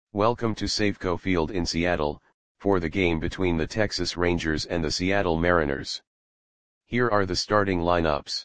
Welcome to Safeco Field in Seattle, for the game between the Texas Rangers and the Seattle Mariners. Here are the starting lineups.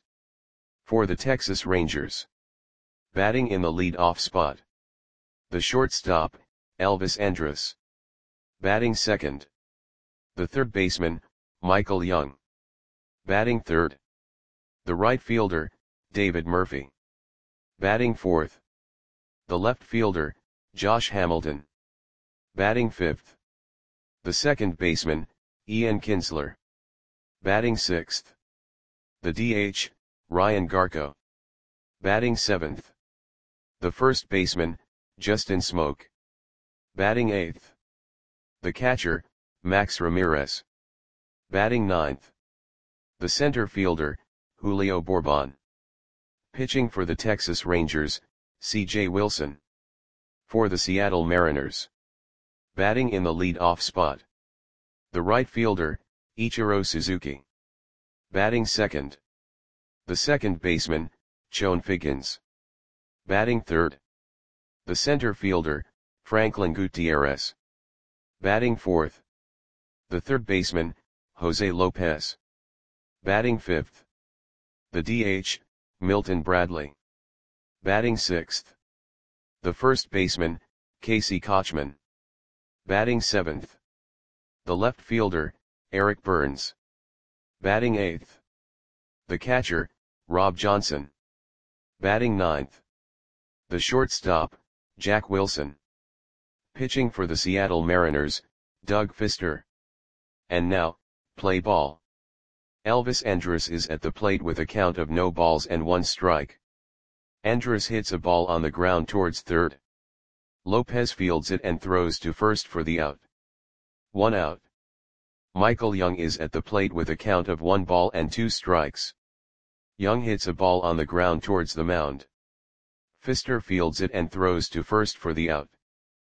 For the Texas Rangers. Batting in the lead-off spot. The shortstop, Elvis Andrus. Batting second. The third baseman, Michael Young. Batting third. The right fielder, David Murphy. Batting fourth. The left fielder, Josh Hamilton. Batting fifth. The second baseman, Ian Kinsler. Batting sixth. The DH, Ryan Garko. Batting seventh. The first baseman, Justin Smoak. Batting eighth. The catcher, Max Ramirez. Batting ninth. The center fielder, Julio Bourbon. Pitching for the Texas Rangers, C.J. Wilson. For the Seattle Mariners. Batting in the lead-off spot. The right fielder, Ichiro Suzuki. Batting second. The second baseman, Chone Figgins. Batting third. The center fielder, Franklin Gutierrez. Batting fourth. The third baseman, Jose Lopez. Batting fifth. The DH, Milton Bradley. Batting sixth. The first baseman, Casey Kotchman. Batting seventh. The left fielder, Eric Burns. Batting eighth. The catcher, Rob Johnson. Batting ninth. The shortstop, Jack Wilson. Pitching for the Seattle Mariners, Doug Fister. And now, play ball. Elvis Andrus is at the plate with a count of no balls and 1 strike. Andrus hits a ball on the ground towards third. Lopez fields it and throws to first for the out. 1 out. Michael Young is at the plate with a count of 1 ball and 2 strikes. Young hits a ball on the ground towards the mound. Fister fields it and throws to first for the out.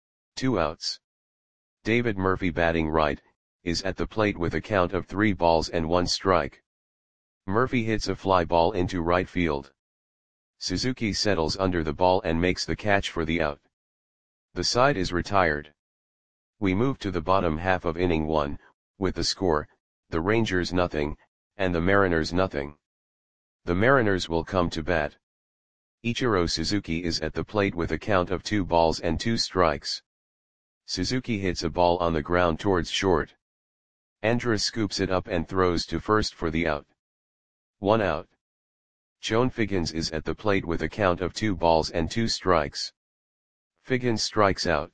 2 outs. David Murphy, batting right, is at the plate with a count of 3 balls and 1 strike. Murphy hits a fly ball into right field. Suzuki settles under the ball and makes the catch for the out. The side is retired. We move to the bottom half of inning 1, with the score, the Rangers nothing, and the Mariners nothing. The Mariners will come to bat. Ichiro Suzuki is at the plate with a count of 2 balls and 2 strikes. Suzuki hits a ball on the ground towards short. Andrus scoops it up and throws to first for the out. 1 out. Chone Figgins is at the plate with a count of 2 balls and 2 strikes. Figgins strikes out.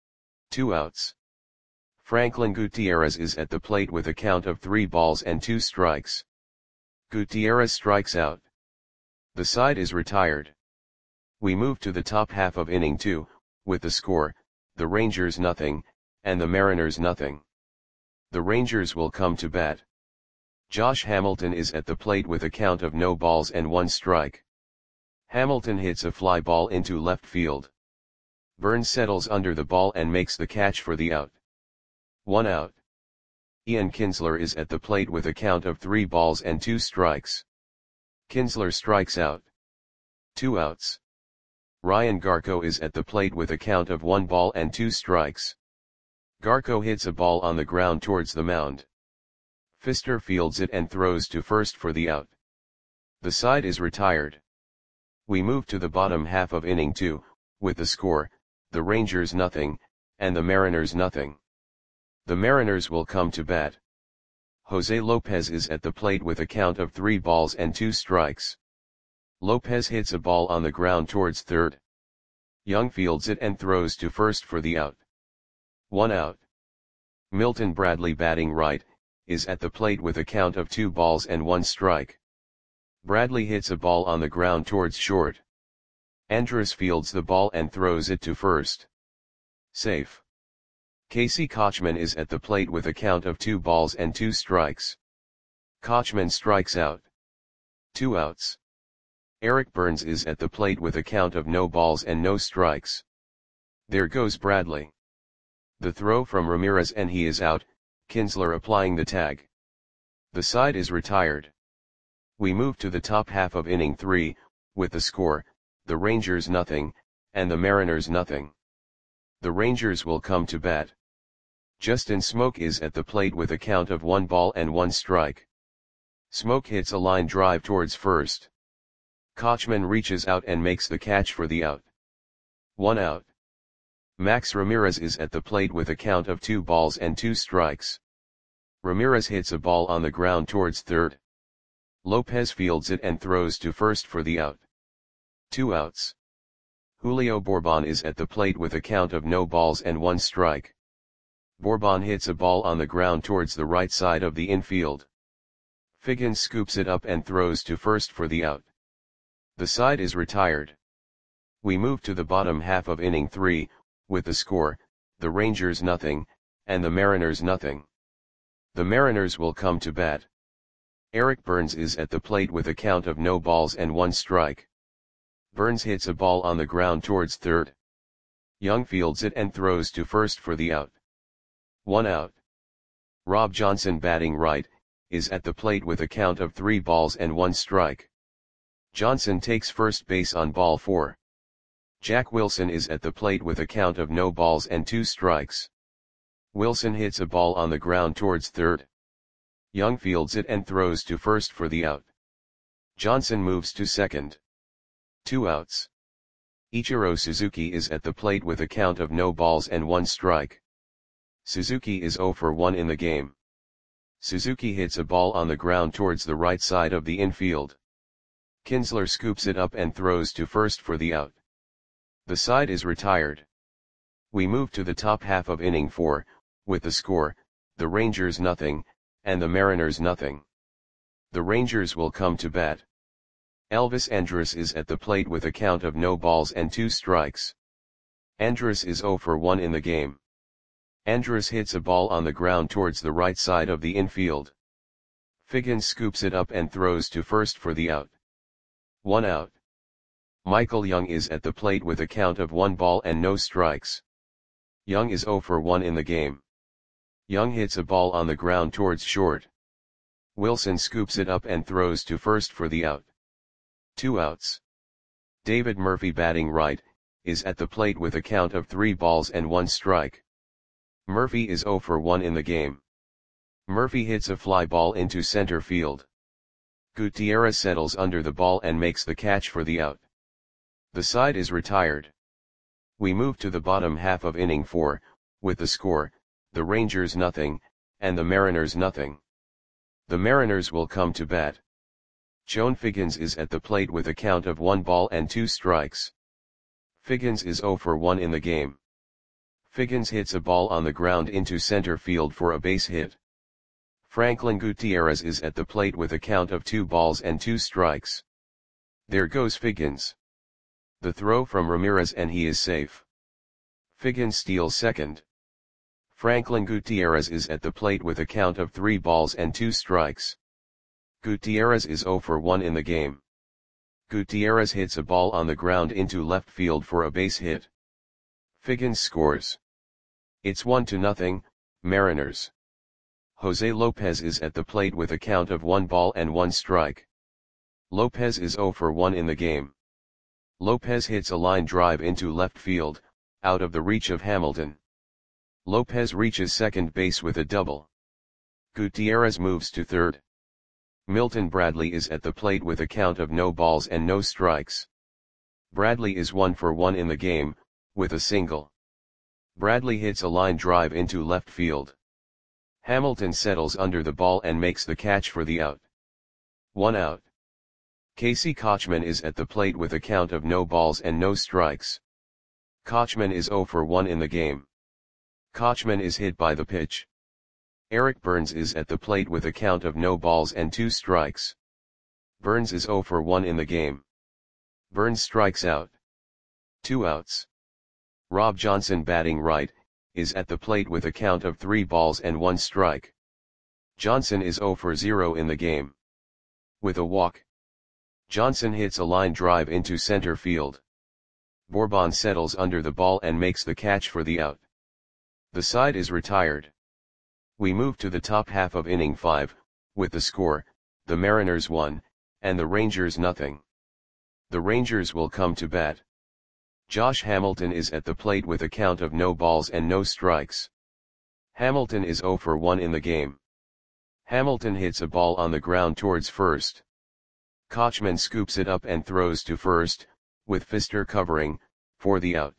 2 outs. Franklin Gutierrez is at the plate with a count of 3 balls and 2 strikes. Gutierrez strikes out. The side is retired. We move to the top half of inning 2, with the score, the Rangers nothing, and the Mariners nothing. The Rangers will come to bat. Josh Hamilton is at the plate with a count of no balls and 1 strike. Hamilton hits a fly ball into left field. Burns settles under the ball and makes the catch for the out. 1 out. Ian Kinsler is at the plate with a count of 3 balls and 2 strikes. Kinsler strikes out. 2 outs. Ryan Garko is at the plate with a count of 1 ball and 2 strikes. Garko hits a ball on the ground towards the mound. Fister fields it and throws to first for the out. The side is retired. We move to the bottom half of inning 2, with the score, the Rangers nothing, and the Mariners nothing. The Mariners will come to bat. Jose Lopez is at the plate with a count of 3 balls and 2 strikes. Lopez hits a ball on the ground towards third. Young fields it and throws to first for the out. 1 out. Milton Bradley, batting right, is at the plate with a count of 2 balls and 1 strike. Bradley hits a ball on the ground towards short. Andrus fields the ball and throws it to first. Safe. Casey Kotchman is at the plate with a count of 2 balls and 2 strikes. Kotchman strikes out. 2 outs. Eric Burns is at the plate with a count of no balls and no strikes. There goes Bradley. The throw from Ramirez and he is out, Kinsler applying the tag. The side is retired. We move to the top half of inning 3, with the score, the Rangers nothing, and the Mariners nothing. The Rangers will come to bat. Justin Smoke is at the plate with a count of 1 ball and 1 strike. Smoke hits a line drive towards first. Kochman reaches out and makes the catch for the out. 1 out. Max Ramirez is at the plate with a count of 2 balls and 2 strikes. Ramirez hits a ball on the ground towards third. Lopez fields it and throws to first for the out. 2 outs. Julio Bourbon is at the plate with a count of no balls and 1 strike. Bourbon hits a ball on the ground towards the right side of the infield. Figgins scoops it up and throws to first for the out. The side is retired. We move to the bottom half of inning 3, with the score, the Rangers nothing, and the Mariners nothing. The Mariners will come to bat. Eric Burns is at the plate with a count of no balls and 1 strike. Burns hits a ball on the ground towards third. Young fields it and throws to first for the out. 1 out. Rob Johnson, batting right, is at the plate with a count of 3 balls and 1 strike. Johnson takes first base on ball 4. Jack Wilson is at the plate with a count of no balls and 2 strikes. Wilson hits a ball on the ground towards third. Young fields it and throws to first for the out. Johnson moves to second. 2 outs. Ichiro Suzuki is at the plate with a count of no balls and 1 strike. Suzuki is 0 for 1 in the game. Suzuki hits a ball on the ground towards the right side of the infield. Kinsler scoops it up and throws to first for the out. The side is retired. We move to the top half of inning 4, with the score, the Rangers nothing, and the Mariners nothing. The Rangers will come to bat. Elvis Andrus is at the plate with a count of no balls and 2 strikes. Andrus is 0 for 1 in the game. Andrus hits a ball on the ground towards the right side of the infield. Figgins scoops it up and throws to first for the out. 1 out. Michael Young is at the plate with a count of 1 ball and no strikes. Young is 0 for 1 in the game. Young hits a ball on the ground towards short. Wilson scoops it up and throws to first for the out. 2 outs. David Murphy, batting right, is at the plate with a count of 3 balls and 1 strike. Murphy is 0 for 1 in the game. Murphy hits a fly ball into center field. Gutierrez settles under the ball and makes the catch for the out. The side is retired. We move to the bottom half of inning 4, with the score, the Rangers nothing, and the Mariners nothing. The Mariners will come to bat. Joan Figgins is at the plate with a count of 1 ball and 2 strikes. Figgins is 0 for 1 in the game. Figgins hits a ball on the ground into center field for a base hit. Franklin Gutierrez is at the plate with a count of 2 balls and 2 strikes. There goes Figgins. The throw from Ramirez and he is safe. Figgins steals second. Franklin Gutierrez is at the plate with a count of 3 balls and 2 strikes. Gutierrez is 0 for 1 in the game. Gutierrez hits a ball on the ground into left field for a base hit. Figgins scores. It's 1-0, Mariners. Jose Lopez is at the plate with a count of 1 ball and 1 strike. Lopez is 0 for 1 in the game. Lopez hits a line drive into left field, out of the reach of Hamilton. Lopez reaches second base with a double. Gutierrez moves to third. Milton Bradley is at the plate with a count of no balls and no strikes. Bradley is 1 for 1 in the game, with a single. Bradley hits a line drive into left field. Hamilton settles under the ball and makes the catch for the out. 1 out. Casey Kochman is at the plate with a count of no balls and no strikes. Kochman is 0 for 1 in the game. Kochman is hit by the pitch. Eric Burns is at the plate with a count of no balls and 2 strikes. Burns is 0 for 1 in the game. Burns strikes out. 2 outs. Rob Johnson, batting right, is at the plate with a count of 3 balls and 1 strike. Johnson is 0 for 0 in the game. With a walk. Johnson hits a line drive into center field. Bourbon settles under the ball and makes the catch for the out. The side is retired. We move to the top half of inning 5, with the score, the Mariners 1, and the Rangers nothing. The Rangers will come to bat. Josh Hamilton is at the plate with a count of no balls and no strikes. Hamilton is 0 for 1 in the game. Hamilton hits a ball on the ground towards first. Kochman scoops it up and throws to first, with Pfister covering, for the out.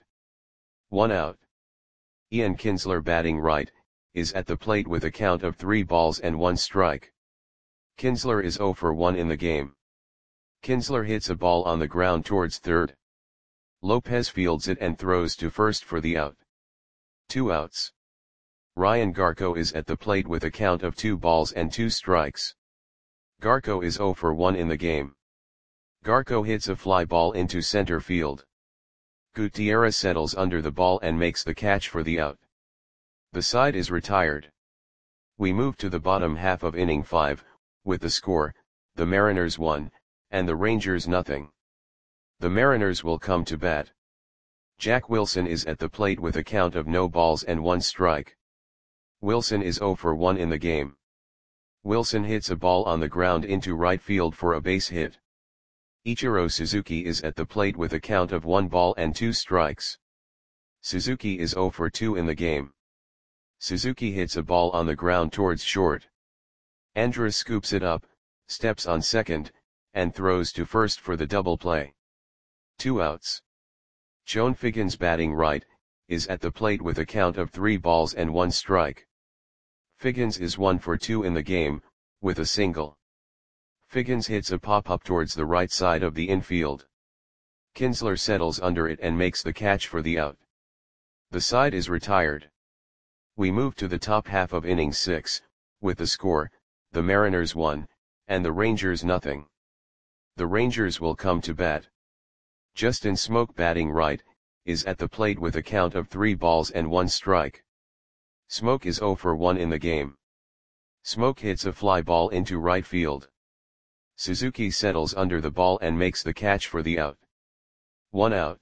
1 out. Ian Kinsler, batting right, is at the plate with a count of 3 balls and 1 strike. Kinsler is 0 for 1 in the game. Kinsler hits a ball on the ground towards third. Lopez fields it and throws to first for the out. 2 outs. Ryan Garko is at the plate with a count of 2 balls and 2 strikes. Garko is 0 for 1 in the game. Garko hits a fly ball into center field. Gutierrez settles under the ball and makes the catch for the out. The side is retired. We move to the bottom half of inning 5, with the score, the Mariners 1, and the Rangers nothing. The Mariners will come to bat. Jack Wilson is at the plate with a count of no balls and 1 strike. Wilson is 0 for 1 in the game. Wilson hits a ball on the ground into right field for a base hit. Ichiro Suzuki is at the plate with a count of 1 ball and 2 strikes. Suzuki is 0 for 2 in the game. Suzuki hits a ball on the ground towards short. Andrus scoops it up, steps on second, and throws to first for the double play. 2 outs. Chone Figgins, batting right, is at the plate with a count of 3 balls and 1 strike. Figgins is 1 for 2 in the game, with a single. Figgins hits a pop-up towards the right side of the infield. Kinsler settles under it and makes the catch for the out. The side is retired. We move to the top half of inning 6, with the score, the Mariners 1, and the Rangers nothing. The Rangers will come to bat. Justin Smoke, batting right, is at the plate with a count of 3 balls and 1 strike. Smoke is 0 for 1 in the game. Smoke hits a fly ball into right field. Suzuki settles under the ball and makes the catch for the out. 1 out.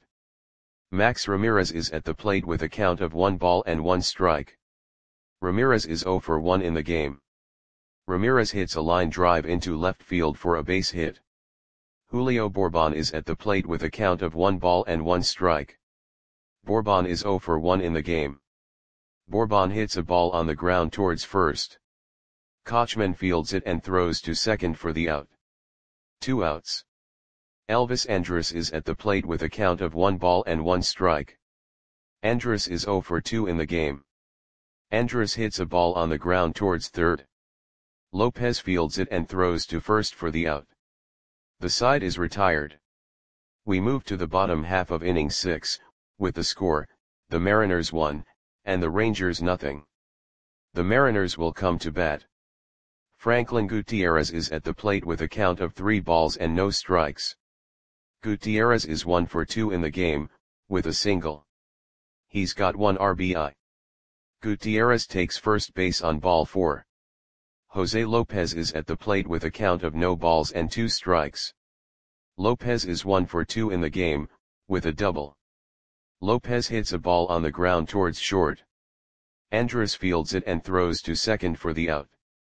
Max Ramirez is at the plate with a count of 1 ball and 1 strike. Ramirez is 0 for 1 in the game. Ramirez hits a line drive into left field for a base hit. Julio Bourbon is at the plate with a count of 1 ball and 1 strike. Bourbon is 0 for 1 in the game. Bourbon hits a ball on the ground towards first. Kochman fields it and throws to second for the out. 2 outs. Elvis Andrus is at the plate with a count of 1 ball and 1 strike. Andrus is 0 for 2 in the game. Andrus hits a ball on the ground towards third. Lopez fields it and throws to first for the out. The side is retired. We move to the bottom half of inning 6, with the score, the Mariners 1, and the Rangers nothing. The Mariners will come to bat. Franklin Gutierrez is at the plate with a count of 3 balls and no strikes. Gutierrez is 1 for 2 in the game, with a single. He's got 1 RBI. Gutierrez takes first base on ball 4. Jose Lopez is at the plate with a count of no balls and 2 strikes. Lopez is 1 for 2 in the game, with a double. Lopez hits a ball on the ground towards short. Andrus fields it and throws to second for the out.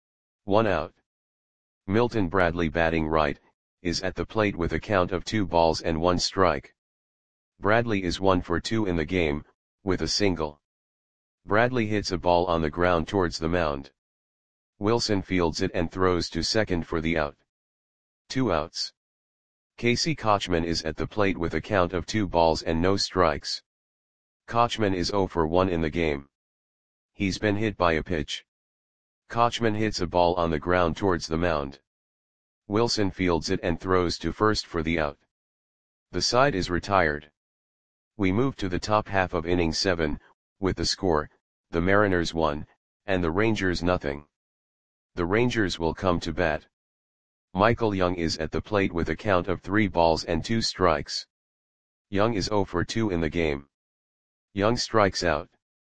1 out. Milton Bradley, batting right, is at the plate with a count of 2 balls and 1 strike. Bradley is 1 for 2 in the game, with a single. Bradley hits a ball on the ground towards the mound. Wilson fields it and throws to second for the out. 2 outs. Casey Kochman is at the plate with a count of 2 balls and no strikes. Kochman is 0 for 1 in the game. He's been hit by a pitch. Kochman hits a ball on the ground towards the mound. Wilson fields it and throws to first for the out. The side is retired. We move to the top half of inning 7, with the score, the Mariners 1, and the Rangers nothing. The Rangers will come to bat. Michael Young is at the plate with a count of 3 balls and 2 strikes. Young is 0 for 2 in the game. Young strikes out.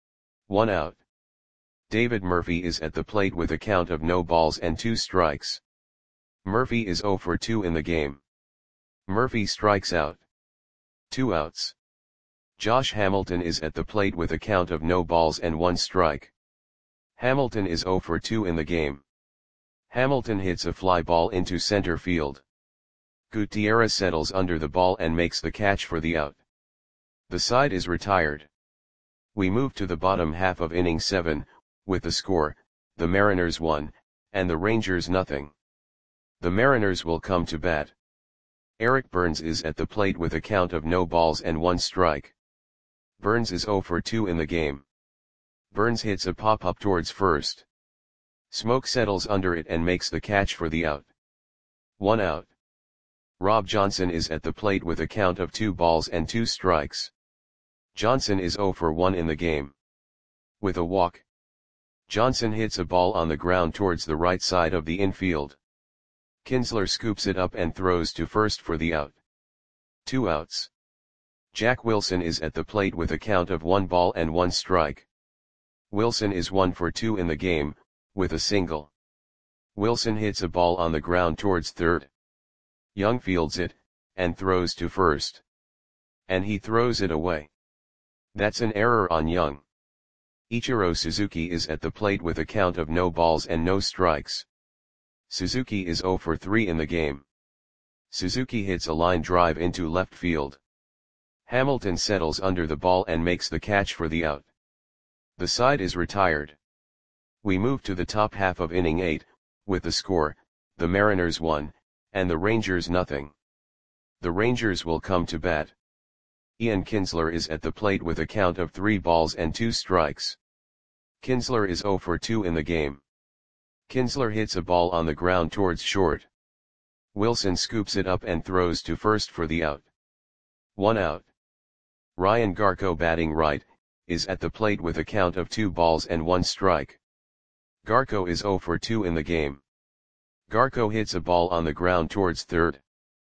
1 out. David Murphy is at the plate with a count of no balls and 2 strikes. Murphy is 0 for 2 in the game. Murphy strikes out. 2 outs. Josh Hamilton is at the plate with a count of no balls and 1 strike. Hamilton is 0 for 2 in the game. Hamilton hits a fly ball into center field. Gutierrez settles under the ball and makes the catch for the out. The side is retired. We move to the bottom half of inning 7, with the score, the Mariners 1, and the Rangers nothing. The Mariners will come to bat. Eric Burns is at the plate with a count of no balls and 1 strike. Burns is 0 for 2 in the game. Burns hits a pop-up towards first. Smoke settles under it and makes the catch for the out. 1 out. Rob Johnson is at the plate with a count of 2 balls and 2 strikes. Johnson is 0 for 1 in the game. With a walk, Johnson hits a ball on the ground towards the right side of the infield. Kinsler scoops it up and throws to first for the out. 2 outs. Jack Wilson is at the plate with a count of 1 ball and 1 strike. Wilson is 1 for 2 in the game, with a single. Wilson hits a ball on the ground towards third. Young fields it, and throws to first. And he throws it away. That's an error on Young. Ichiro Suzuki is at the plate with a count of no balls and no strikes. Suzuki is 0 for 3 in the game. Suzuki hits a line drive into left field. Hamilton settles under the ball and makes the catch for the out. The side is retired. We move to the top half of inning 8, with the score, the Mariners 1, and the Rangers nothing. The Rangers will come to bat. Ian Kinsler is at the plate with a count of 3 balls and 2 strikes. Kinsler is 0 for 2 in the game. Kinsler hits a ball on the ground towards short. Wilson scoops it up and throws to first for the out. 1 out. Ryan Garko, batting right, is at the plate with a count of 2 balls and 1 strike. Garko is 0 for 2 in the game. Garko hits a ball on the ground towards third.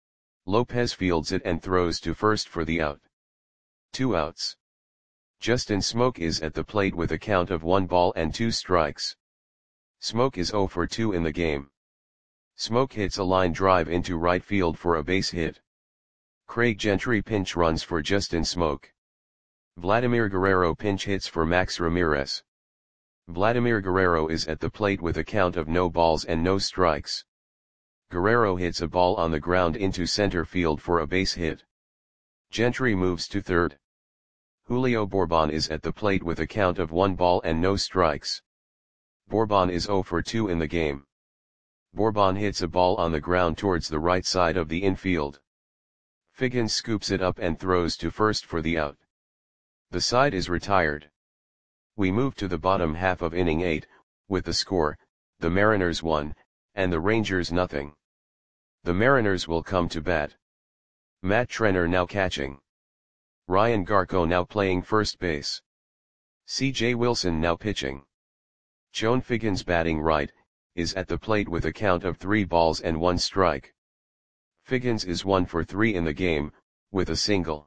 Lopez fields it and throws to first for the out. 2 outs. Justin Smoke is at the plate with a count of 1 ball and 2 strikes. Smoke is 0 for 2 in the game. Smoke hits a line drive into right field for a base hit. Craig Gentry pinch runs for Justin Smoke. Vladimir Guerrero pinch hits for Max Ramirez. Vladimir Guerrero is at the plate with a count of no balls and no strikes. Guerrero hits a ball on the ground into center field for a base hit. Gentry moves to third. Julio Bourbon is at the plate with a count of 1 ball and no strikes. Bourbon is 0 for 2 in the game. Bourbon hits a ball on the ground towards the right side of the infield. Figgins scoops it up and throws to first for the out. The side is retired. We move to the bottom half of inning 8, with the score, the Mariners 1, and the Rangers nothing. The Mariners will come to bat. Matt Trenner now catching. Ryan Garko now playing first base. C.J. Wilson now pitching. Joan Figgins, batting right, is at the plate with a count of 3 balls and 1 strike. Figgins is 1 for 3 in the game, with a single.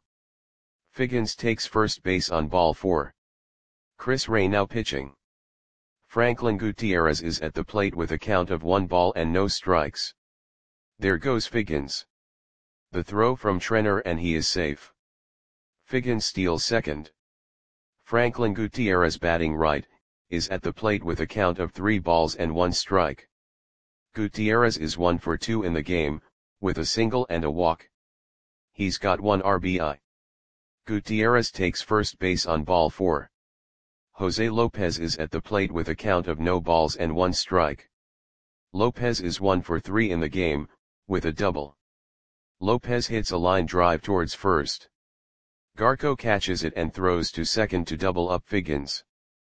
Figgins takes first base on ball 4. Chris Ray now pitching. Franklin Gutierrez is at the plate with a count of 1 ball and no strikes. There goes Figgins. The throw from Trenner and he is safe. Figgins steals second. Franklin Gutierrez, batting right, is at the plate with a count of 3 balls and 1 strike. Gutierrez is 1 for 2 in the game, with a single and a walk. He's got 1 RBI. Gutierrez takes first base on ball 4. Jose Lopez is at the plate with a count of no balls and 1 strike. Lopez is 1 for 3 in the game, with a double. Lopez hits a line drive towards first. Garko catches it and throws to second to double up Figgins.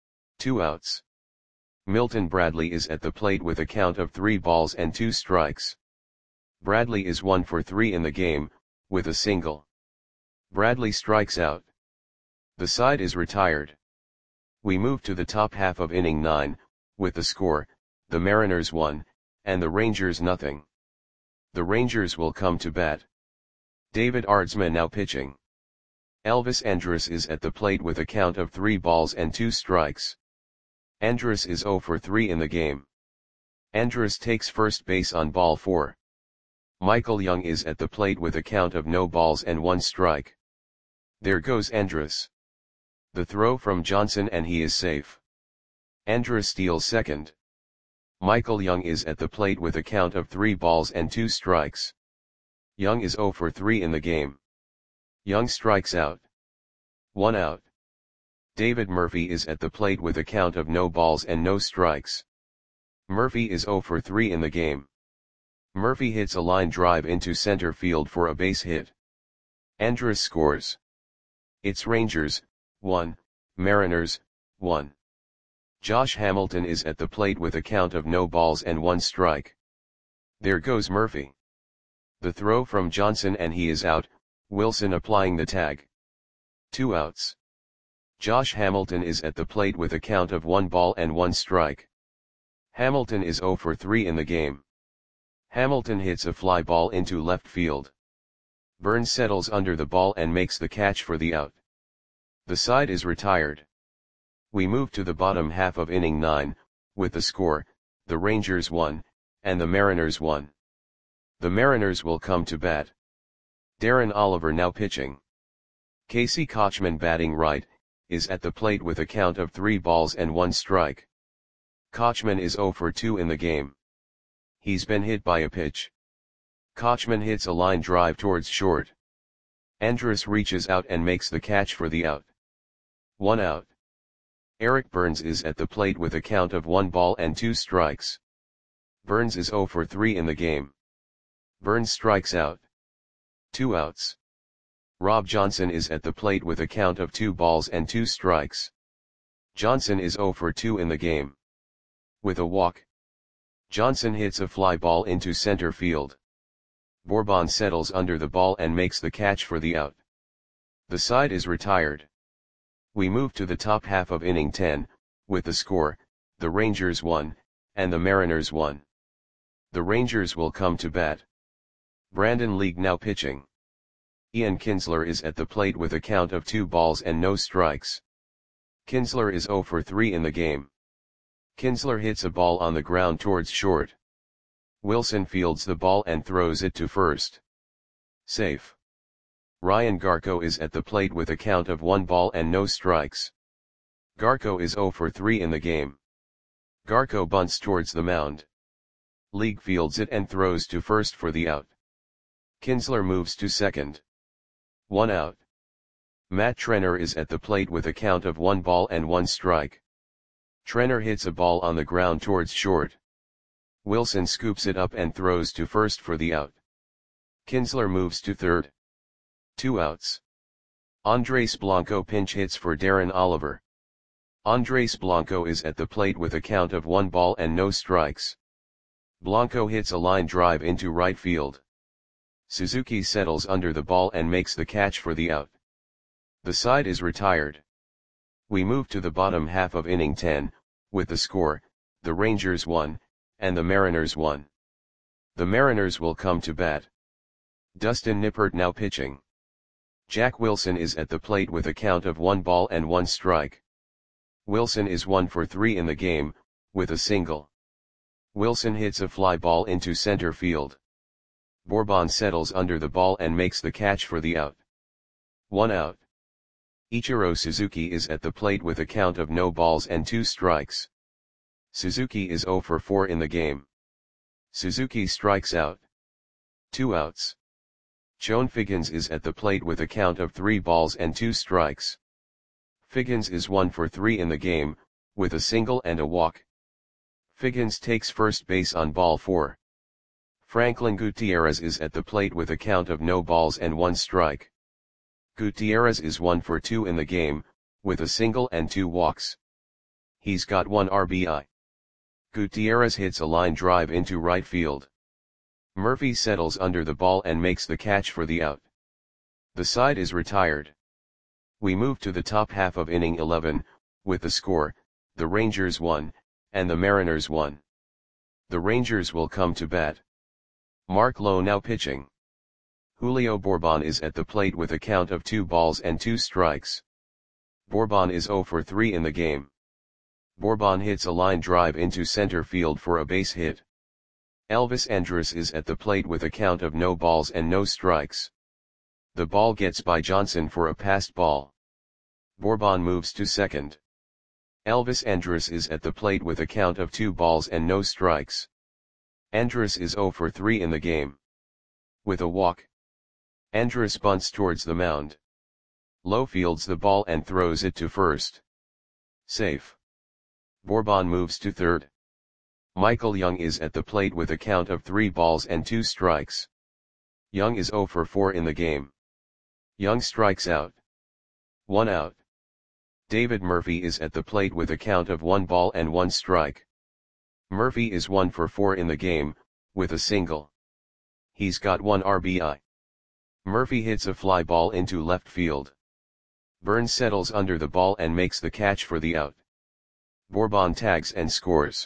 2 outs. Milton Bradley is at the plate with a count of 3 balls and 2 strikes. Bradley is 1 for 3 in the game, with a single. Bradley strikes out. The side is retired. We move to the top half of inning 9, with the score, the Mariners 1, and the Rangers nothing. The Rangers will come to bat. David Aardsma now pitching. Elvis Andrus is at the plate with a count of 3 balls and 2 strikes. Andrus is 0 for 3 in the game. Andrus takes first base on ball 4. Michael Young is at the plate with a count of no balls and 1 strike. There goes Andrus. The throw from Johnson and he is safe. Andrus steals second. Michael Young is at the plate with a count of 3 balls and 2 strikes. Young is 0 for 3 in the game. Young strikes out. 1 out. David Murphy is at the plate with a count of no balls and no strikes. Murphy is 0 for 3 in the game. Murphy hits a line drive into center field for a base hit. Andrus scores. It's Rangers, 1, Mariners, 1. Josh Hamilton is at the plate with a count of no balls and 1 strike. There goes Murphy. The throw from Johnson and he is out, Wilson applying the tag. 2 outs. Josh Hamilton is at the plate with a count of 1 ball and 1 strike. Hamilton is 0 for 3 in the game. Hamilton hits a fly ball into left field. Burns settles under the ball and makes the catch for the out. The side is retired. We move to the bottom half of inning 9, with the score, the Rangers 1, and the Mariners 1. The Mariners will come to bat. Darren Oliver now pitching. Casey Kotchman batting right, is at the plate with a count of 3 balls and 1 strike. Kotchman is 0 for 2 in the game. He's been hit by a pitch. Kotchman hits a line drive towards short. Andrus reaches out and makes the catch for the out. 1 out. Eric Burns is at the plate with a count of 1 ball and 2 strikes. Burns is 0 for 3 in the game. Burns strikes out. 2 outs. Rob Johnson is at the plate with a count of 2 balls and 2 strikes. Johnson is 0 for 2 in the game. With a walk, Johnson hits a fly ball into center field. Bourbon settles under the ball and makes the catch for the out. The side is retired. We move to the top half of inning 10, with the score, the Rangers 1, and the Mariners 1. The Rangers will come to bat. Brandon League now pitching. Ian Kinsler is at the plate with a count of 2 balls and no strikes. Kinsler is 0 for 3 in the game. Kinsler hits a ball on the ground towards short. Wilson fields the ball and throws it to first. Safe. Ryan Garko is at the plate with a count of 1 ball and no strikes. Garko is 0 for 3 in the game. Garko bunts towards the mound. League fields it and throws to first for the out. Kinsler moves to second. 1 out. Matt Trenner is at the plate with a count of 1 ball and 1 strike. Trenner hits a ball on the ground towards short. Wilson scoops it up and throws to first for the out. Kinsler moves to third. 2 outs. Andres Blanco pinch hits for Darren Oliver. Andres Blanco is at the plate with a count of 1 ball and no strikes. Blanco hits a line drive into right field. Suzuki settles under the ball and makes the catch for the out. The side is retired. We move to the bottom half of inning 10, with the score, the Rangers 1, and the Mariners 1. The Mariners will come to bat. Dustin Nippert now pitching. Jack Wilson is at the plate with a count of 1 ball and 1 strike. Wilson is 1 for 3 in the game, with a single. Wilson hits a fly ball into center field. Bourbon settles under the ball and makes the catch for the out. 1 out. Ichiro Suzuki is at the plate with a count of no balls and 2 strikes. Suzuki is 0 for 4 in the game. Suzuki strikes out. 2 outs. Chone Figgins is at the plate with a count of 3 balls and 2 strikes. Figgins is 1 for 3 in the game, with a single and a walk. Figgins takes first base on ball 4. Franklin Gutierrez is at the plate with a count of no balls and 1 strike. Gutierrez is 1 for 2 in the game, with a single and 2 walks. He's got 1 RBI. Gutierrez hits a line drive into right field. Murphy settles under the ball and makes the catch for the out. The side is retired. We move to the top half of inning 11, with the score, the Rangers 1, and the Mariners 1. The Rangers will come to bat. Mark Lowe now pitching. Julio Bourbon is at the plate with a count of 2 balls and 2 strikes. Bourbon is 0 for 3 in the game. Bourbon hits a line drive into center field for a base hit. Elvis Andrus is at the plate with a count of no balls and no strikes. The ball gets by Johnson for a passed ball. Bourbon moves to second. Elvis Andrus is at the plate with a count of 2 balls and no strikes. Andrus is 0 for 3 in the game. With a walk, Andrus bunts towards the mound. Lowe fields the ball and throws it to first. Safe. Bourbon moves to third. Michael Young is at the plate with a count of 3 balls and 2 strikes. Young is 0 for 4 in the game. Young strikes out. 1 out. David Murphy is at the plate with a count of 1 ball and 1 strike. Murphy is 1 for 4 in the game, with a single. He's got 1 RBI. Murphy hits a fly ball into left field. Burns settles under the ball and makes the catch for the out. Bourbon tags and scores.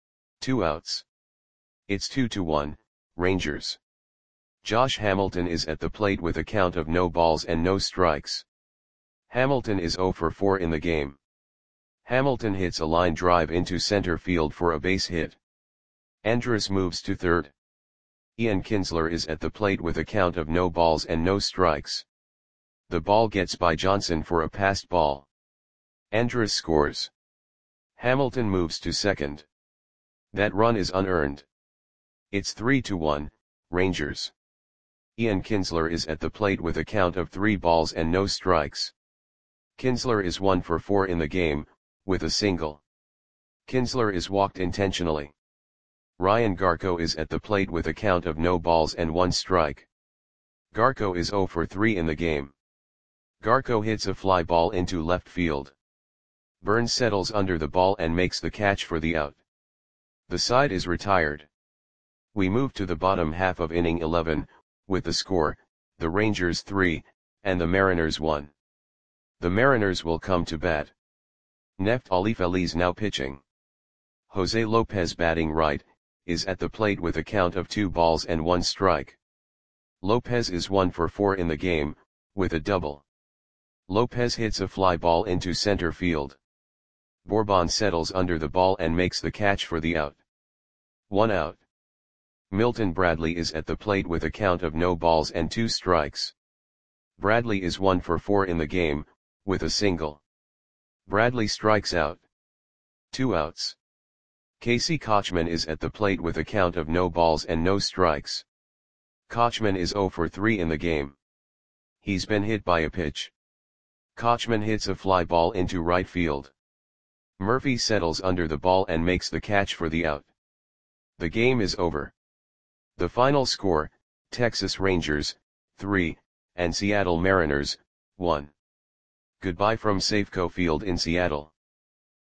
2 outs. It's 2-1, Rangers. Josh Hamilton is at the plate with a count of no balls and no strikes. Hamilton is 0 for 4 in the game. Hamilton hits a line drive into center field for a base hit. Andrus moves to third. Ian Kinsler is at the plate with a count of no balls and no strikes. The ball gets by Johnson for a passed ball. Andrus scores. Hamilton moves to second. That run is unearned. It's 3-1, Rangers. Ian Kinsler is at the plate with a count of 3 balls and no strikes. Kinsler is 1 for 4 in the game, with a single. Kinsler is walked intentionally. Ryan Garko is at the plate with a count of no balls and 1 strike. Garko is 0 for 3 in the game. Garko hits a fly ball into left field. Burns settles under the ball and makes the catch for the out. The side is retired. We move to the bottom half of inning 11, with the score, the Rangers 3, and the Mariners 1. The Mariners will come to bat. Neftali Feliz now pitching. Jose Lopez batting right, is at the plate with a count of 2 balls and 1 strike. Lopez is 1 for 4 in the game, with a double. Lopez hits a fly ball into center field. Bourbon settles under the ball and makes the catch for the out. 1 out. Milton Bradley is at the plate with a count of no balls and 2 strikes. Bradley is 1 for 4 in the game, with a single. Bradley strikes out. 2 outs. Casey Kotchman is at the plate with a count of no balls and no strikes. Kotchman is 0 for 3 in the game. He's been hit by a pitch. Kotchman hits a fly ball into right field. Murphy settles under the ball and makes the catch for the out. The game is over. The final score, Texas Rangers, 3, and Seattle Mariners, 1. Goodbye from Safeco Field in Seattle.